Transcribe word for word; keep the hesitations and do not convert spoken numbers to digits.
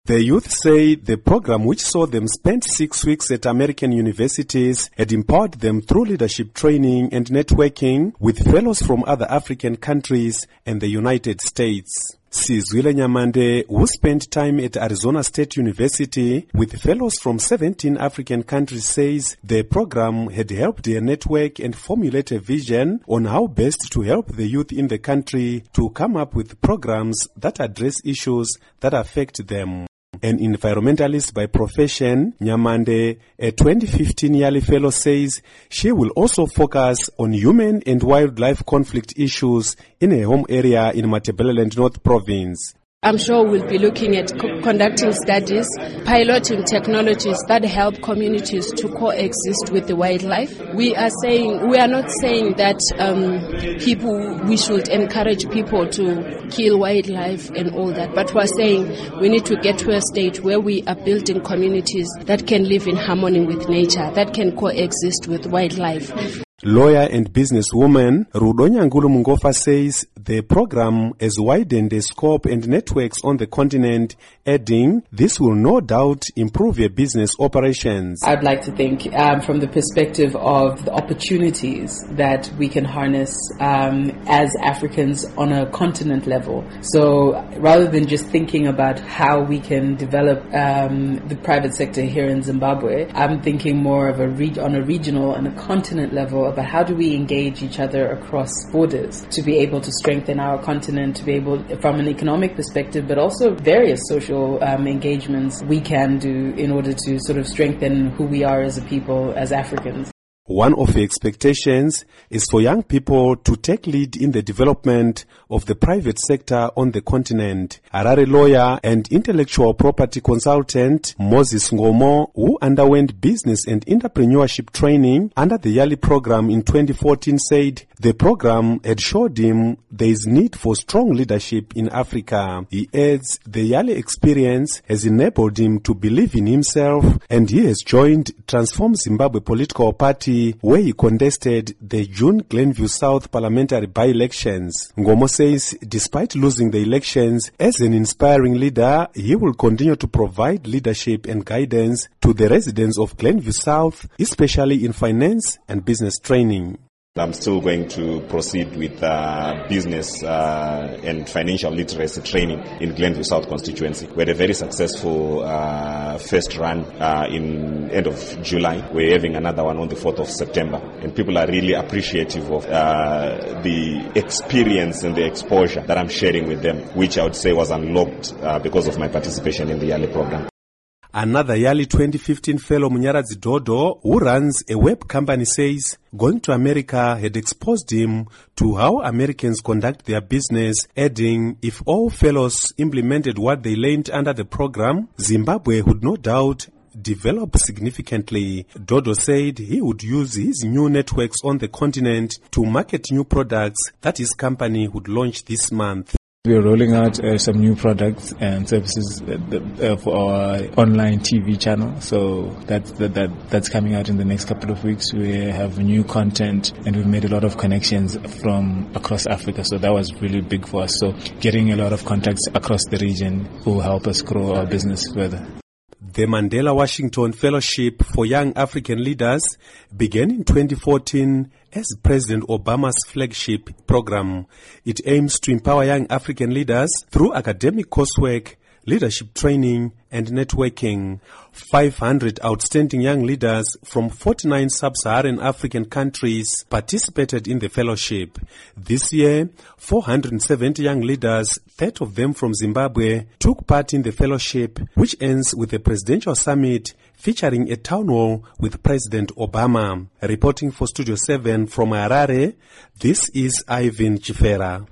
The youth say the program, which saw them spend six weeks at American universities, had empowered them through leadership training and networking with fellows from other African countries and the United States. Sizwile Nyamande, who spent time at Arizona State University with fellows from seventeen African countries, says the program had helped their network and formulate a vision on how best to help the youth in the country to come up with programs that address issues that affect them. An environmentalist by profession, Nyamande, a twenty fifteen Yali fellow, says she will also focus on human and wildlife conflict issues in her home area in Matabeleland North Province. I'm sure we'll be looking at co- conducting studies, piloting technologies that help communities to coexist with the wildlife. We are saying, we are not saying that um, people, we should encourage people to kill wildlife and all that, but we're saying we need to get to a state where we are building communities that can live in harmony with nature, that can coexist with wildlife. Lawyer and businesswoman Rudonya Ngulu Mungofa says the program has widened the scope and networks on the continent, adding this will no doubt improve your business operations. I'd like to think um, from the perspective of the opportunities that we can harness um, as Africans on a continent level. So rather than just thinking about how we can develop um, the private sector here in Zimbabwe, I'm thinking more of a re- on a regional and a continent level about how do we engage each other across borders to be able to strengthen our continent, to be able, from an economic perspective, but also various social um, engagements we can do in order to sort of strengthen who we are as a people, as Africans. One of the expectations is for young people to take lead in the development of the private sector on the continent. Harare lawyer and intellectual property consultant Moses Ngomo, who underwent business and entrepreneurship training under the Yali program in twenty fourteen, said the program had showed him there is need for strong leadership in Africa. He adds the Yali experience has enabled him to believe in himself, and he has joined Transform Zimbabwe Political Party, where he contested the June Glenview South parliamentary by-elections. Ngomo says despite losing the elections, as an inspiring leader, he will continue to provide leadership and guidance to the residents of Glenview South, especially in finance and business training. I'm still going to proceed with uh, business uh, and financial literacy training in Glenview South constituency. We had a very successful uh, first run uh, in end of July. We're having another one on the fourth of September. And people are really appreciative of uh, the experience and the exposure that I'm sharing with them, which I would say was unlocked uh, because of my participation in the Yali program. Another Yali twenty fifteen fellow Munyaradzi Dodo, who runs a web company, says going to America had exposed him to how Americans conduct their business, adding if all fellows implemented what they learned under the program, Zimbabwe would no doubt develop significantly. Dodo said he would use his new networks on the continent to market new products that his company would launch this month. We are rolling out uh, some new products and services uh, uh, for our online T V channel. So that's, that, that, that's coming out in the next couple of weeks. We have new content and we've made a lot of connections from across Africa. So that was really big for us. So getting a lot of contacts across the region will help us grow our business further. The Mandela Washington Fellowship for Young African Leaders began in twenty fourteen as President Obama's flagship program. It aims to empower young African leaders through academic coursework, leadership training, and networking. five hundred outstanding young leaders from forty-nine sub-Saharan African countries participated in the fellowship. This year, four hundred seventy young leaders, thirty of them from Zimbabwe, took part in the fellowship, which ends with a presidential summit featuring a town hall with President Obama. Reporting for Studio seven from Harare, this is Ivan Chifera.